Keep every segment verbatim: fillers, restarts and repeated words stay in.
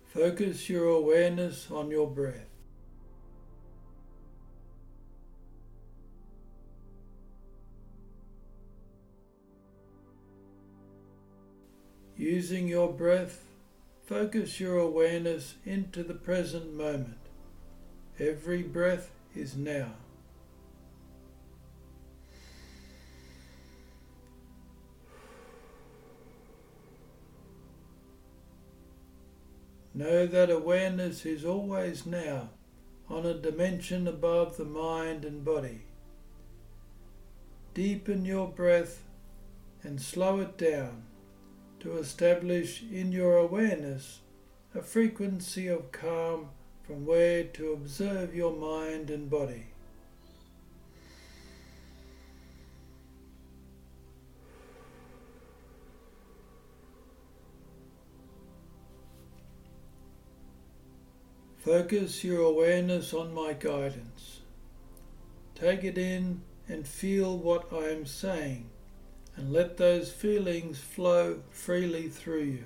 Focus your awareness on your breath. Using your breath, focus your awareness into the present moment. Every breath is now. Know that awareness is always now, on a dimension above the mind and body. Deepen your breath and slow it down to establish in your awareness a frequency of calm from where to observe your mind and body. Focus your awareness on my guidance. Take it in and feel what I am saying, and let those feelings flow freely through you.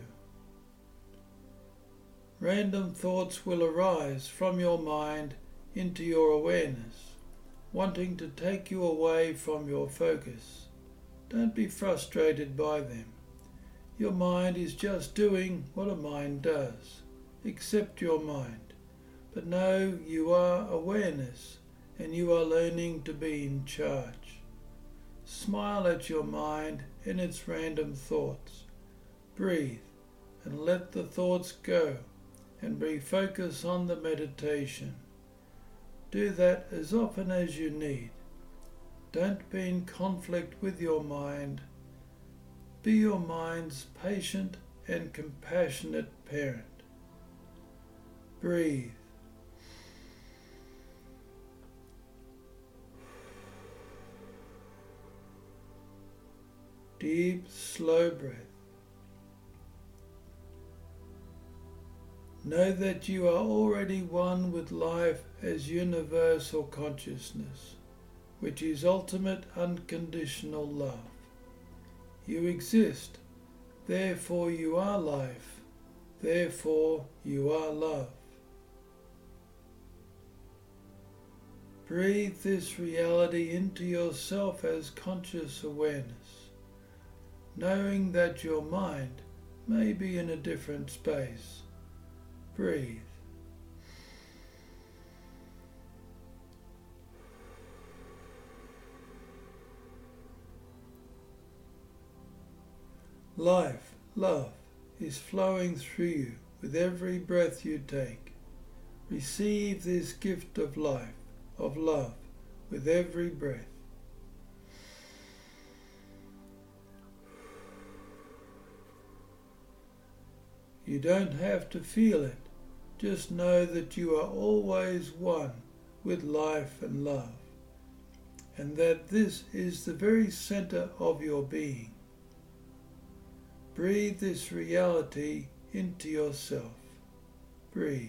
Random thoughts will arise from your mind into your awareness, wanting to take you away from your focus. Don't be frustrated by them. Your mind is just doing what a mind does. Accept your mind. But know you are awareness, and you are learning to be in charge. Smile at your mind and its random thoughts. Breathe and let the thoughts go, and refocus on the meditation. Do that as often as you need. Don't be in conflict with your mind. Be your mind's patient and compassionate parent. Breathe. Deep, slow breath. Know that you are already one with life as universal consciousness, which is ultimate unconditional love. You exist, therefore you are life, therefore you are love. Breathe this reality into yourself as conscious awareness, knowing that your mind may be in a different space. Breathe. Life, love, is flowing through you with every breath you take. Receive this gift of life, of love, with every breath. You don't have to feel it. Just know that you are always one with life and love, and that this is the very center of your being. Breathe this reality into yourself. Breathe.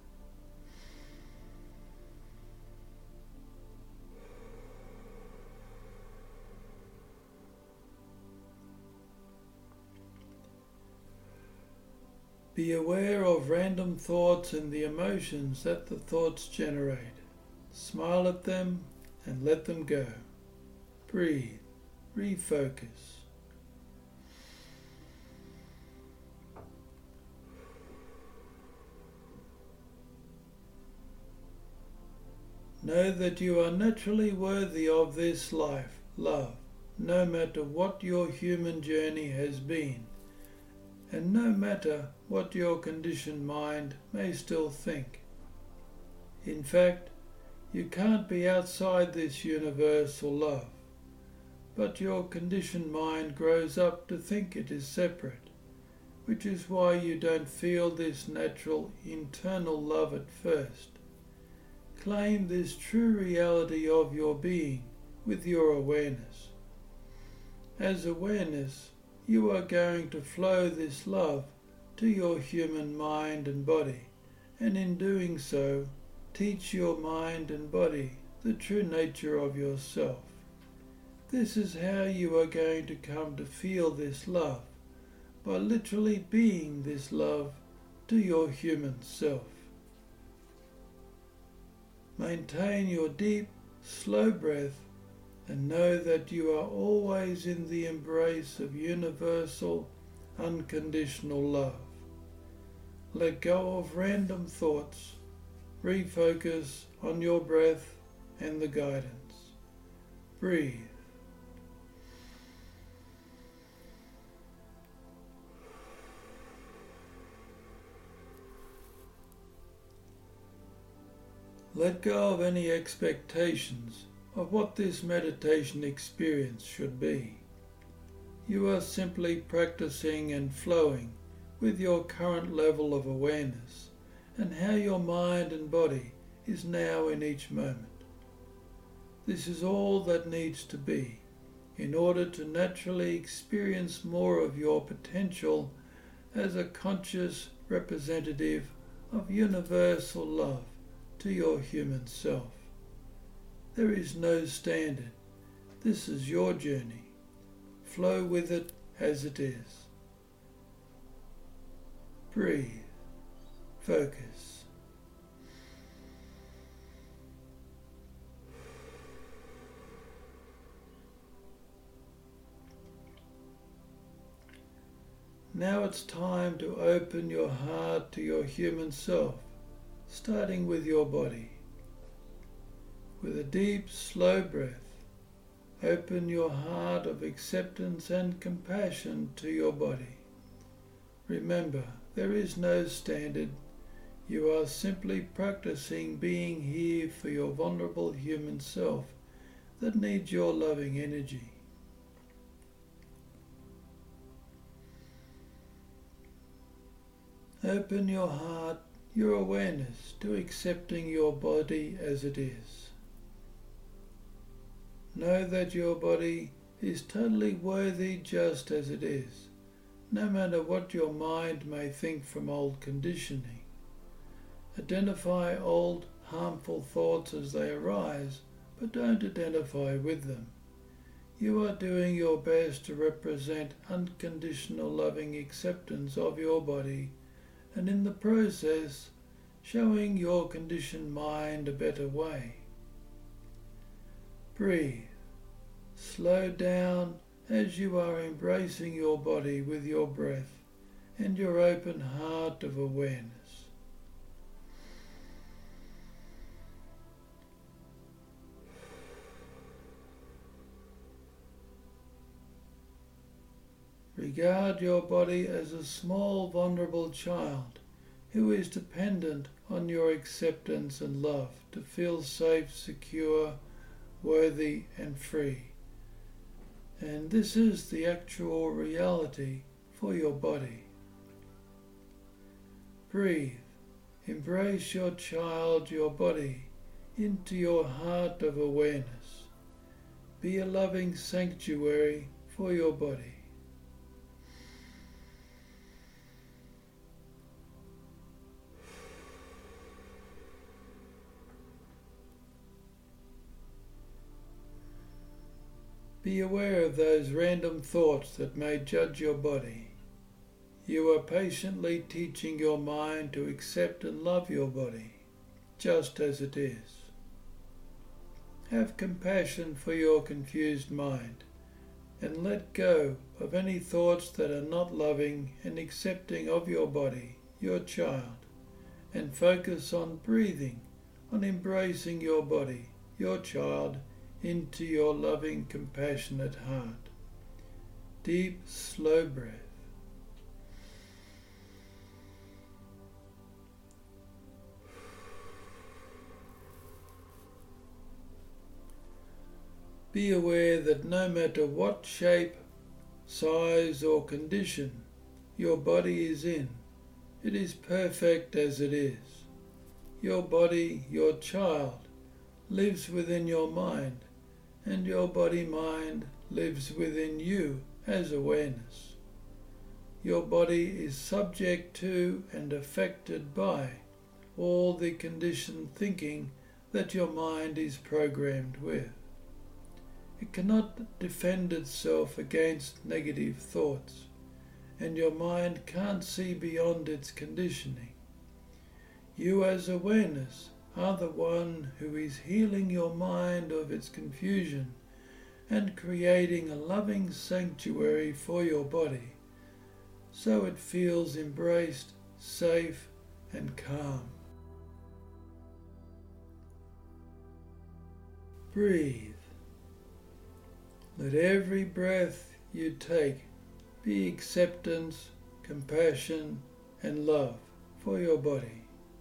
Be aware of random thoughts and the emotions that the thoughts generate. Smile at them and let them go. Breathe. Refocus. Know that you are naturally worthy of this life, love, no matter what your human journey has been, and no matter what your conditioned mind may still think. In fact, you can't be outside this universal love, but your conditioned mind grows up to think it is separate, which is why you don't feel this natural internal love at first. Claim this true reality of your being with your awareness. As awareness, you are going to flow this love to your human mind and body, and in doing so, teach your mind and body the true nature of yourself. This is how you are going to come to feel this love, by literally being this love to your human self. Maintain your deep, slow breath and know that you are always in the embrace of universal, unconditional love. Let go of random thoughts. Refocus on your breath and the guidance. Breathe. Let go of any expectations of what this meditation experience should be. You are simply practicing and flowing with your current level of awareness and how your mind and body is now in each moment. This is all that needs to be in order to naturally experience more of your potential as a conscious representative of universal love to your human self. There is no standard. This is your journey. Flow with it as it is. Breathe. Focus. Now it's time to open your heart to your human self, starting with your body. With a deep, slow breath, open your heart of acceptance and compassion to your body. Remember, there is no standard. You are simply practicing being here for your vulnerable human self that needs your loving energy. Open your heart, your awareness, to accepting your body as it is. Know that your body is totally worthy just as it is, no matter what your mind may think from old conditioning. Identify old harmful thoughts as they arise, but don't identify with them. You are doing your best to represent unconditional loving acceptance of your body, and in the process, showing your conditioned mind a better way. Breathe. Slow down as you are embracing your body with your breath and your open heart of awareness. Regard your body as a small, vulnerable child who is dependent on your acceptance and love to feel safe, secure, worthy, and free. And this is the actual reality for your body. Breathe. Embrace your child, your body, into your heart of awareness. Be a loving sanctuary for your body. Be aware of those random thoughts that may judge your body. You are patiently teaching your mind to accept and love your body, just as it is. Have compassion for your confused mind, and let go of any thoughts that are not loving and accepting of your body, your child, and focus on breathing, on embracing your body, your child, into your loving, compassionate heart. Deep, slow breath. Be aware that no matter what shape, size or condition your body is in, it is perfect as it is. Your body, your child, lives within your mind, and your body-mind lives within you as awareness. Your body is subject to and affected by all the conditioned thinking that your mind is programmed with. It cannot defend itself against negative thoughts, and your mind can't see beyond its conditioning. You as awareness are the one who is healing your mind of its confusion and creating a loving sanctuary for your body, so it feels embraced, safe and calm. Breathe. Let every breath you take be acceptance, compassion and love for your body.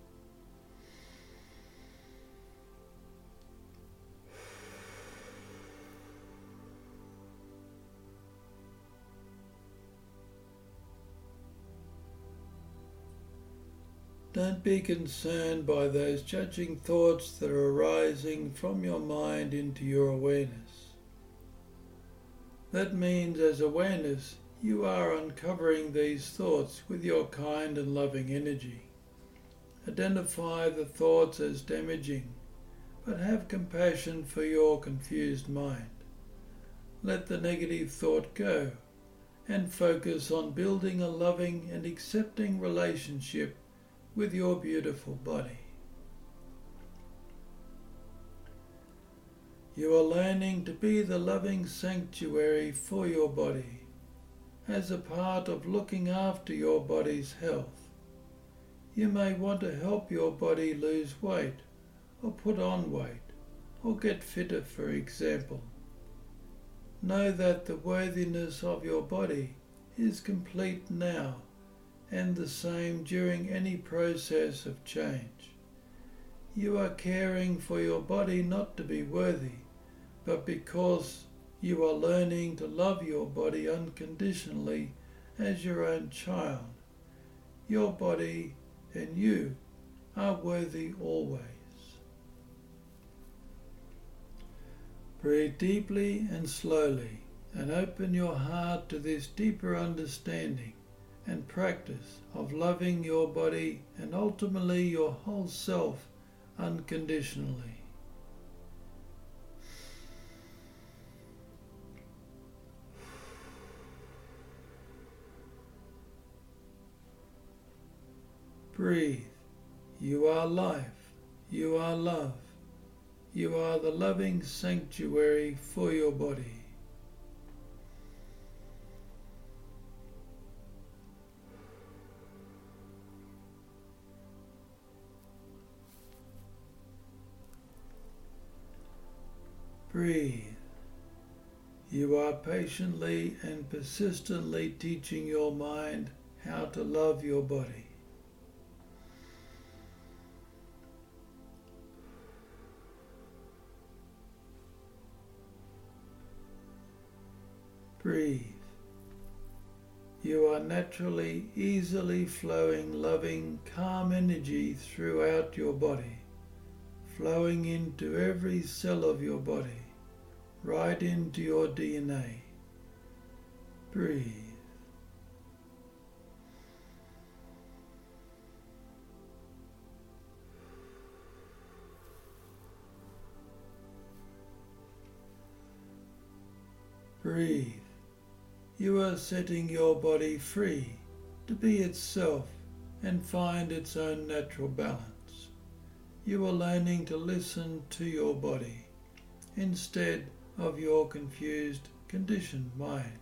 Don't be concerned by those judging thoughts that are arising from your mind into your awareness. That means as awareness, you are uncovering these thoughts with your kind and loving energy. Identify the thoughts as damaging, but have compassion for your confused mind. Let the negative thought go and focus on building a loving and accepting relationship with your beautiful body. You are learning to be the loving sanctuary for your body as a part of looking after your body's health. You may want to help your body lose weight or put on weight or get fitter, for example. Know that the worthiness of your body is complete now and the same during any process of change. You are caring for your body not to be worthy, but because you are learning to love your body unconditionally as your own child. Your body and you are worthy always. Breathe deeply and slowly and open your heart to this deeper understanding and practice of loving your body and ultimately your whole self unconditionally. Breathe. You are life. You are love. You are the loving sanctuary for your body. Breathe. You are patiently and persistently teaching your mind how to love your body. Breathe. You are naturally, easily flowing, loving, calm energy throughout your body, flowing into every cell of your body, right into your D N A. Breathe. Breathe. You are setting your body free to be itself and find its own natural balance. You are learning to listen to your body instead of your confused, conditioned mind.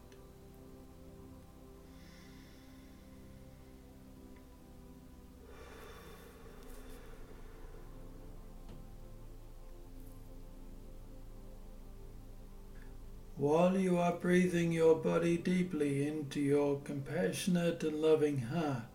While you are breathing your body deeply into your compassionate and loving heart,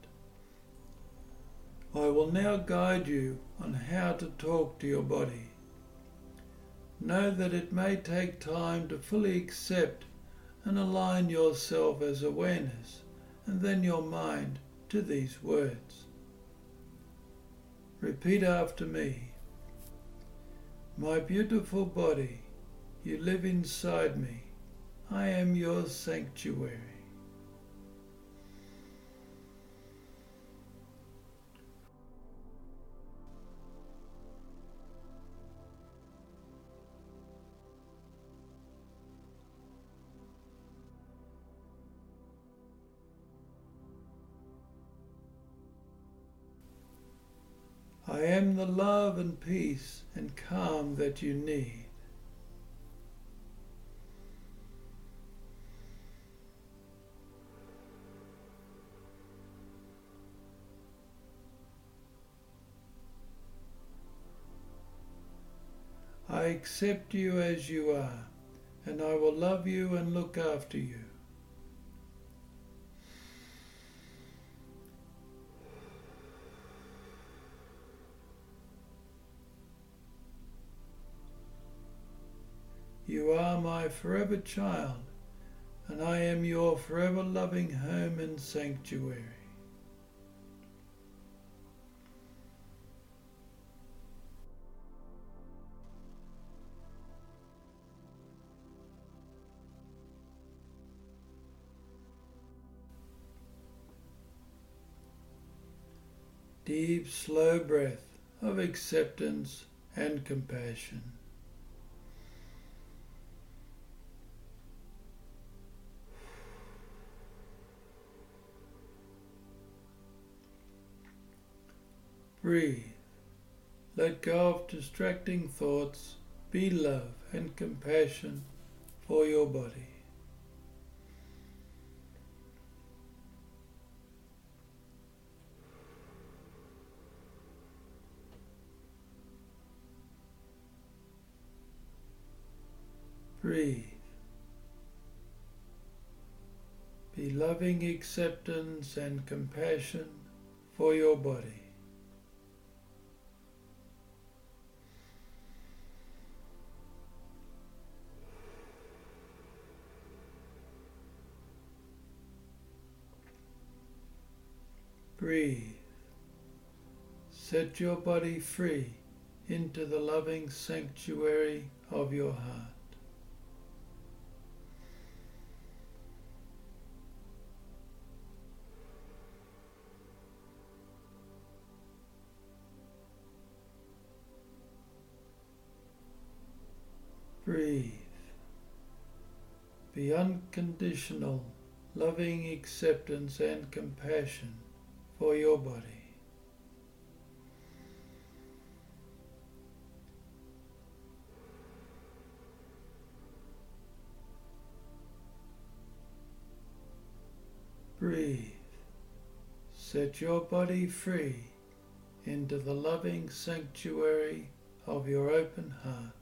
I will now guide you on how to talk to your body. Know that it may take time to fully accept and align yourself as awareness and then your mind to these words. Repeat after me. My beautiful body, you live inside me. I am your sanctuary. I am the love and peace and calm that you need. I accept you as you are, and I will love you and look after you. You are my forever child, and I am your forever loving home and sanctuary. Deep, slow breath of acceptance and compassion. Breathe. Let go of distracting thoughts. Be love and compassion for your body. Breathe. Be loving acceptance and compassion for your body. Breathe. Set your body free into the loving sanctuary of your heart. Breathe. Be unconditional, loving acceptance and compassion for your body. Breathe. Set your body free into the loving sanctuary of your open heart.